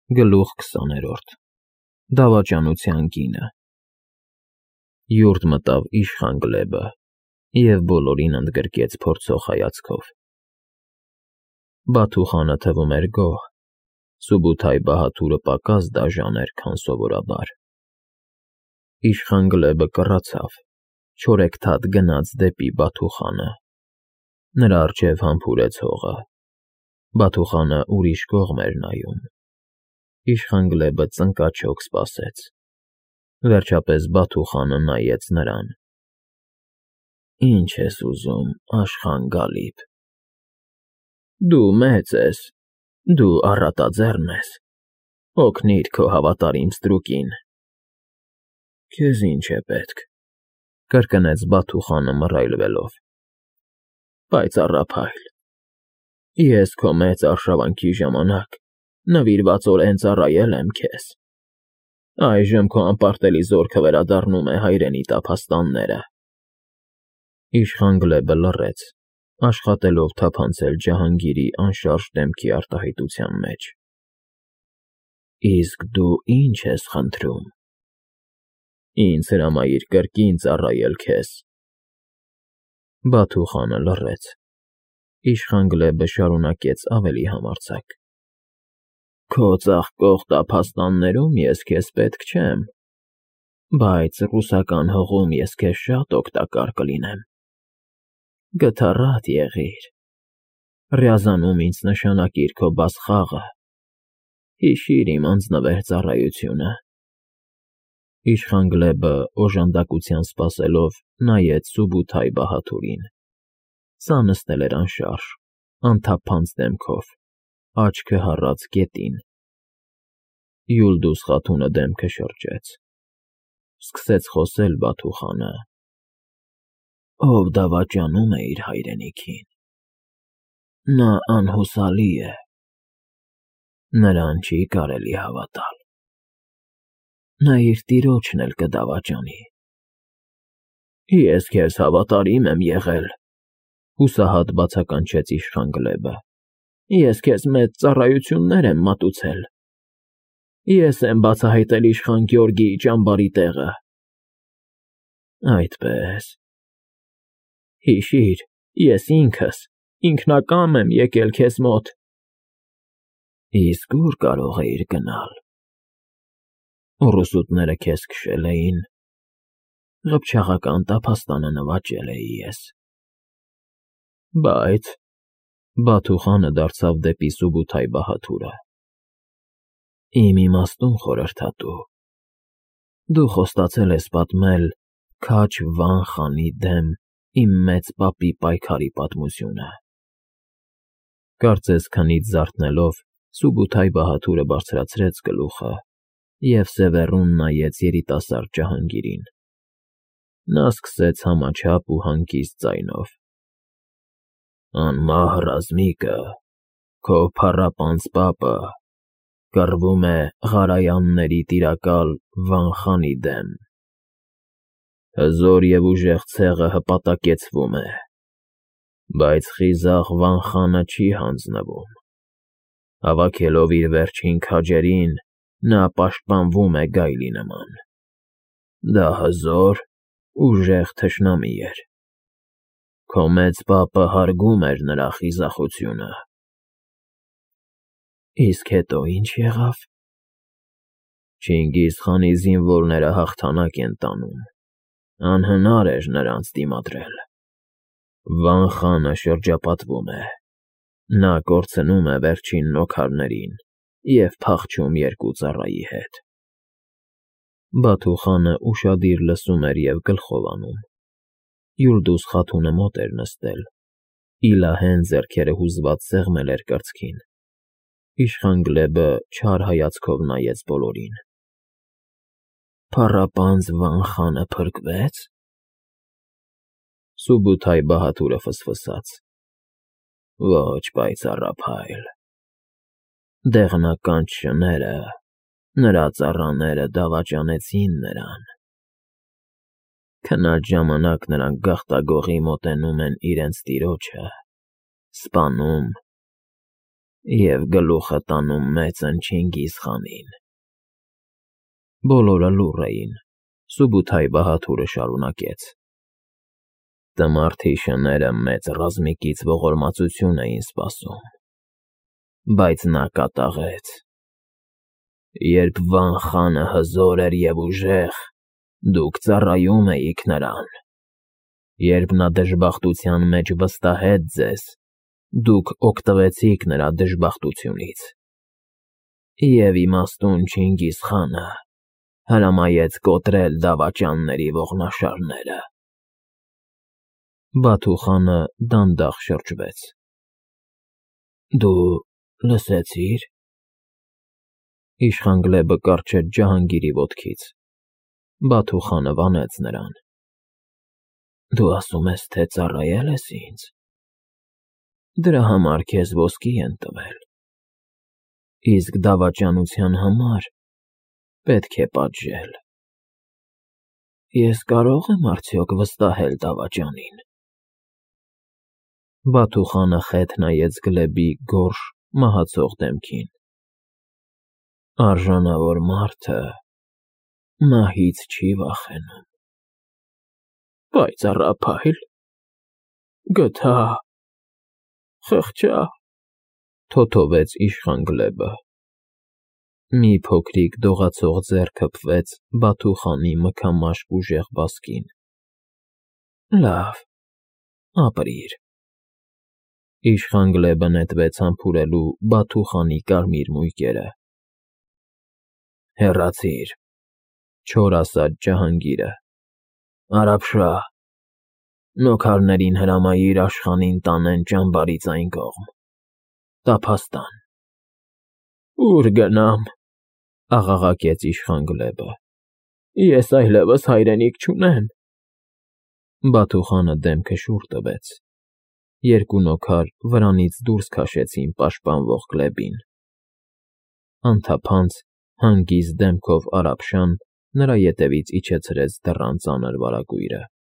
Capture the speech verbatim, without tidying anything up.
Գլուխ քսաներորդ Դավաճանության կինը Յուրտ մտավ իշխան Գլեբը և բոլորին ընդգրկեց փորձող հայացքով. Բաթու խանը թվում էր գոհ, Սուբութայ-Բահադուրը պակաս դաժան էր, քան սովորաբար. Իշխան Գլեբը կռացավ, չորեքթաթ գնաց դեպի Բաթու խանը, նրա առջև համբուրեց հողը, Բաթու խանը ուրիշ կողմ էր նայում, Իշխան Գլեբը ծնկաչոք սպասեց, վերջապես Բաթու խանը նայեց նրան. Ի՞նչ ես ուզում, Աշխան Գալիբ, դու մեծ ես, դու առատաձեռն ես, օգնիր քո հավատարիմ ստրուկին: Քեզ ի՞նչ է պետք, կրկնեց Բաթու խանը մռայլվելով: Պայծառափայլ, ես քո մեծ արշավանքի ժամանակ նվիրվածորեն ծառայել եմ քեզ, այժմ քո անպարտելի զորքը վերադառնում է հայրենի տափաստանները: Իշխան Գլեբը լռեց, աշխատելով թափանցել Ջահանգիրի անշարժ դեմքի արտահայտության մեջ: Իսկ դու ի՞նչ ես խնդրում: Ինձ հրամայիր կրկին ծառայել քեզ: Բաթու խանը լռեց, Իշխան Գլեբը շարունակեց ավելի համարձակ. Քո ծաղկող տափաստաններում ես քեզ պետք չեմ, բայց ռուսական հողում ես քեզ շատ օգտակար կլինեմ: Գթառատ եղիր, Ռյազանում ինձ նշանակիր քո բասխաղը, հիշիր իմ անձնվեր ծառայությունը: Իշխան Գլեբը օժանդակության սպասելով նայեց Սուբութայ-Բահադուրին, սա նստել էր անշարժ, անթափանց դեմքով, աչքը հառած գետին: Յուլդուզ Խաթունը դեմքը շրջեց, սկսեց խոսել Բաթու խանը. Ով դավաճանում է իր հայրենիքին, նա անհուսալի է, նրան չի կարելի հավատալ: Նա իր տիրոջն էլ կդավաճանի: Ես քեզ հավատարիմ եմ եղել, հուսահատ բացականչեց Իշխան Գլեբը: Ես քեզ մեծ ծառայություններ եմ մատուցել: Ես եմ բացահայտել իշխան Գյորգիի ճամբարի տեղը: Այդպես, հիշիր, ես ինքս, ինքնակամ եմ եկել քեզ մոտ: Իսկ ո՞ւր կարող էիր գնալ: Ուռուսուտները քեզ քշել էին, Ղփչաղական տափաստանը նվաճել էի ես: Բայց, Բաթու խանը դարձավ դեպի Սուբութայ-Բահադուրը, Իմ իմաստուն խորհրդատու, դու խոստացել ես պատմել Քաջ Վան խանի դեմ իմ մեծ պապի պայքարի պատմությունը: Կարծես քնից զարթնելով, Սուբութայ-Բահադուրը բարձրացրեց գլուխը և սևեռուն նայեց երիտասարդ Ջահանգիրին: Նա սկսեց համաչափ ու հանգիստ ձայնով. Անմահ ռազմիկը, քո փառապանծ պապը, կռվում է Ղարայանների տիրակալ Վան խանի դեմ: Հզոր և ուժեղ ցեղը հպատակեցվում է, բայց խիզախ Վան խանը չի հանձնվում: Հավաքելով իր վերջին քաջերին, նա պաշտպանվում է գայլի նման: Դա հզոր, ուժեղ թշնամի էր: Քո մեծ պապը հարգում էր նրա խիզախությունը: Իսկ հետո ի՞նչ եղավ: Չինգիզ խանի զինվորները հաղթանակ են տանում, անհնար էր նրանց դիմադրել: Վան խանը շրջապատվում է, նա կորցնում է վերջին նոքարներին և փախչում երկու ծառայի հետ: Բաթու խանը ուշադիր լսում էր և գլխով անում: Յուլդուզ Խաթունը մոտ էր նստել, իլահեն ձեռքերը հուզված սեղմել էր կրծքին: Իշխան Գլեբը չար հայացքով նայեց բոլորին: Փառապանծ Վան խանը փրկվե՞ց: Սուբութայ-Բահադուրը ֆսֆսաց. Ոչ, պայծառափայլ, դեղնականչ շները, նրա ծառաները դավաճանեցին նրան: Քնած ժամանակ նրանք գաղտագողի մոտենում են իրենց տիրոջը, սպանում, և գլուխը տանում մեծն Չինգիզ խանին։ Բոլորը լուռ էին, Սուբութայ Բահադուրը շարունակեց. Տմարդի շները մեծ ռազմիկից ողորմածություն էին սպասում, բայց նա կատաղեց։ Երբ Վան խանը հզոր էր և ուժեղ, դուք ծառայում էիք նրան, երբ նա դժբախտության մեջ վստահեց ձեզ, դուք օգտվեցիք նրա դժբախտությունից, և իմաստուն Չինգիզ խանը հրամայեց կոտրել դավաճանների ողնաշարները։ Բաթու խանը դանդաղ շրջվեց. Դու լսեցի՞ր։ Իշխան Գլեբը կառչեց Ջահանգիրի ոտքից։ Բաթու խանը վանեց նրան. Դու ասում ես, թե ծառայել ես ինձ։ Դրա համար քեզ ոսկի են տվել, իսկ դավաճանության համար պետք է պատժել։ Ես կարո՞ղ եմ արդյոք վստահել դավաճանին։ Բաթու խանը խեթ նայեց Գլեբի գորշ, մահացող դեմքին։ Արժանավոր մարդը մահից չի վախենում։ Պայծառափայլ, գթա, խղճա, թոթովեց իշխան Գլեբը։ Մի փոքրիկ դողացող ձեռ քփվեց Բաթու խանի մքամաշկ ուժեղ բասկին։ Լավ, ապրիր։ Իշխան Գլեբը նետվեց համբուրելու Բաթու խանի կարմիր մույկերը։ Հեռացիր, չոր ասաց Ջահանգիրը։ Արաբշահ, նոքարներին հրամայիր Աշխանին տանեն ճամբարից այն կողմ, տափաստան։ Ուր գնամ, աղաղակեց իշխան Գլեբը։ Ես այլևս հայրենիք չունեմ։ Բաթու խանը դեմքը շուռ տվեց։ Երկու նոքար վրանից դուրս քաշեցին պաշտպանվող Գլեբին։ Անթափանց, հանգիստ դեմքով Արաբշան նրա ետևից իջեցրեց դռան ծանր վարագույրը։